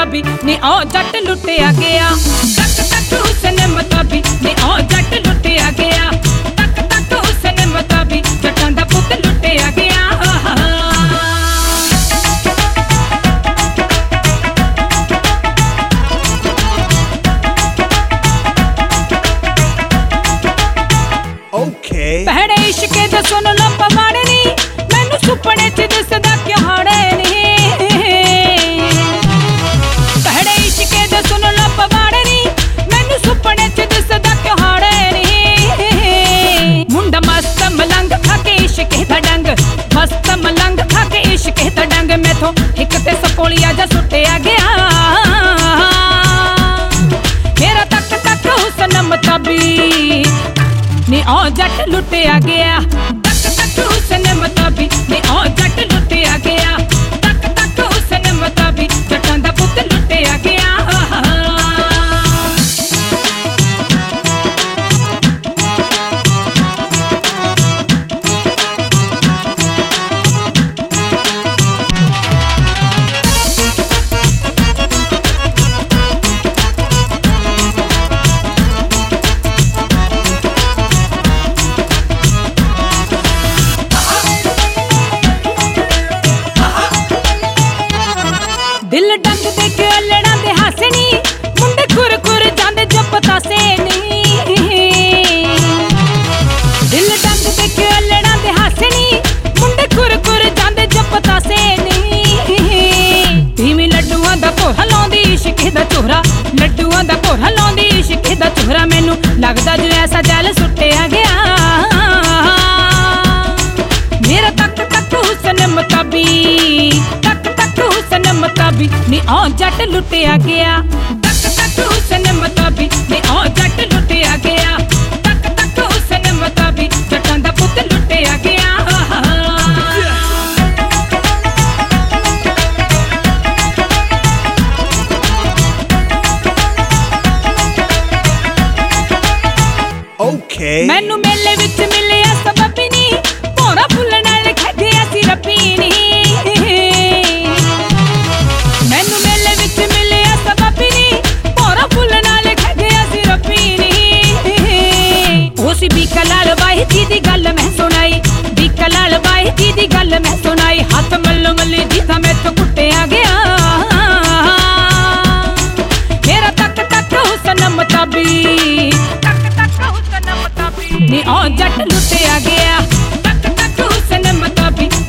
ਮਤਾਬੀ ਨੀ ਆ ਜੱਟ ਲੁੱਟਿਆ ਗਿਆ। ਤੱਕ ਤੱਕ ਹੁਸਨ ਮਤਾਬੀ ਨੀ ਆ ਜੱਟ ਲੁੱਟਿਆ ਗਿਆ। ਤੱਕ ਤੱਕ ਹੁਸਨ ਮਤਾਬੀ ਜੱਟਾਂ ਦਾ ਪੁੱਤ ਲੁੱਟਿਆ ਗਿਆ। ਭੈੜੇ ਇਸ਼ਕੇ ਦਾ ਸੁਣ ਲੋ ਪਵਾੜੇ ਨੀ ਮੈਨੂੰ ਸੁਪਨੇ ਚ ਦਿਸਦਾ ਕਿਹਾੜੇ ਨੀ। ਭੈੜੇ ਇਸ਼ਕੇ ਦਾ ਸੁਣ ਲੋ ਪਵਾੜੇ ਨੀ ਮੈਨੂੰ ਸੁਪਨੇ ਚ ਦਿਸਦਾ ਕਿਹਾੜੇ ਨੀ। ਮੁੰਡਾ ਮਸਤ ਮਲੰਗ ਖਾ ਕੇ ਇਸ਼ਕੇ ਦਾ ਡੰਗ, ਮਸਤ ਮਲੰਗ ਖਾ ਕੇ ਇਸ਼ਕੇ ਦਾ ਡੰਗ। ਮੈਥੋਂ ਇੱਕ ਤੇ ਸਪੋਲੀਆ ਜਾ ਸੁੱਟਿਆ ਗਿਆ। ਮੇਰਾ ਤੱਕ ਤੱਕ ਹੁਸਨ ਮਤਾਬੀ ਨੀ ਆ ਜੱਟ ਲੁੱਟਿਆ ਗਿਆ। ਤੱਕ ਤੱਕ ਹੁਸਨ ਮਤਾਬੀ ਨੀ ਆ ਜੱਟ ਲੁੱਟਿਆ ਗਿਆ। ਤੱਕ ਤੱਕ ਹੁਸਨ ਮਤਾਬੀ ਜੱਟਾਂ ਦਾ ਪੁੱਤ ਲੁੱਟਿਆ ਗਿਆ। ਦਿਲ ਡੰਗ ਦੇ ਕੇ ਅਲੜਾਂ ਦੇ ਹਾਸੇ ਨੀ ਮੁੰਡੇ ਕੁਰ ਕੁਰ ਜਾਂਦੇ ਜਪਤਾਸੇ ਨੀ। ਦਿਲ ਡੰਗ ਦੇ ਕੇ ਅਲੜਾਂ ਦੇ ਹਾਸੇ ਨੀ ਮੁੰਡੇ ਕੁਰ ਕੁਰ ਜਾਂਦੇ ਜਪਤਾਸੇ ਨੀ। ਧੀਮੀ ਲੱਡੂਆਂ ਦਾ ਭੋਰਾ ਲਾਉਂਦੀ ਇਸ਼ਕੇ ਦਾ ਚੋਹਰਾ, ਲੱਡੂਆਂ ਦਾ ਭੋਰਾ ਲਾਉਂਦੀ ਇਸ਼ਕੇ ਦਾ ਚੋਹਰਾ। ਮੈਨੂੰ ਲੱਗਦਾ ਜੋ ਐਸਾ ਜਲ ਸੁੱਟਿਆ ਗਿਆ। ਮੇਰਾ ਤੱਕ ਤੱਕ ਹੁਸਨ ਮਤਾਬੀ, ਤੱਕ ਤੱਕ ਹੁਸਨ ਮਤਾਬੀ ਨੀ ਆ ਜੱਟ ਲੁੱਟਿਆ ਗਿਆ। ਤੱਕ ਤੱਕ ਹੁਸਨ ਮਤਾਬੀ ਨੀ ਆ ਜੱਟ ਲੁੱਟਿਆ ਗਿਆ। ਤੱਕ ਤੱਕ ਹੁਸਨ ਮਤਾਬੀ ਜੱਟਾਂ ਦਾ ਪੁੱਤ ਲੁੱਟਿਆ ਗਿਆ। ਮੈਨੂੰ ਮੇਲੇ ਵਿੱਚ ਮਿਲਿਆ ਸਬੱਬ ਨੀ ਭੋਰਾ ਫੁੱਲ ਨਾਲ ਖੇਡਿਆ ਸੀ ਰੱਬੀ ਨੀ। ਮੈਨੂੰ ਮੇਲੇ ਵਿੱਚ ਮਿਲਿਆ ਸਬੱਬ ਨੀ ਭੋਰਾ ਫੁੱਲ ਨਾਲ ਖੇਡਿਆ ਸੀ ਰੱਬੀ ਨੀ। ਉਹ ਸੀ ਬੀਕਾ ਲਾਲ ਬਾਈ ਜੀ ਦੀ ਗੱਲ ਮੈਂ ਸੁਣਾਈ, ਬੀਕਾ ਲਾਲ ਬਾਈ ਜੀ ਦੀ ਗੱਲ ਮੈਂ ਸੁਣਾਈ। ਹੱਥ ਮੱਲੋ ਮੱਲੀ ਜੀ ਤਾਂ ਮੈਥੋਂ ਕੁੱਟਿਆ ਗਿਆ। ਮੇਰਾ ਤੱਕ ਤੱਕ ਹੁਸਨ ਮਤਾਬੀ, ਤੱਕ ਤੱਕ ਹੁਸਨ ਮਤਾਬੀ ਨੀ ਆ ਜੱਟ ਲੁੱਟਿਆ ਗਿਆ। ਤੱਕ ਤੱਕ ਹੁਸਨ ਮਤਾਬੀ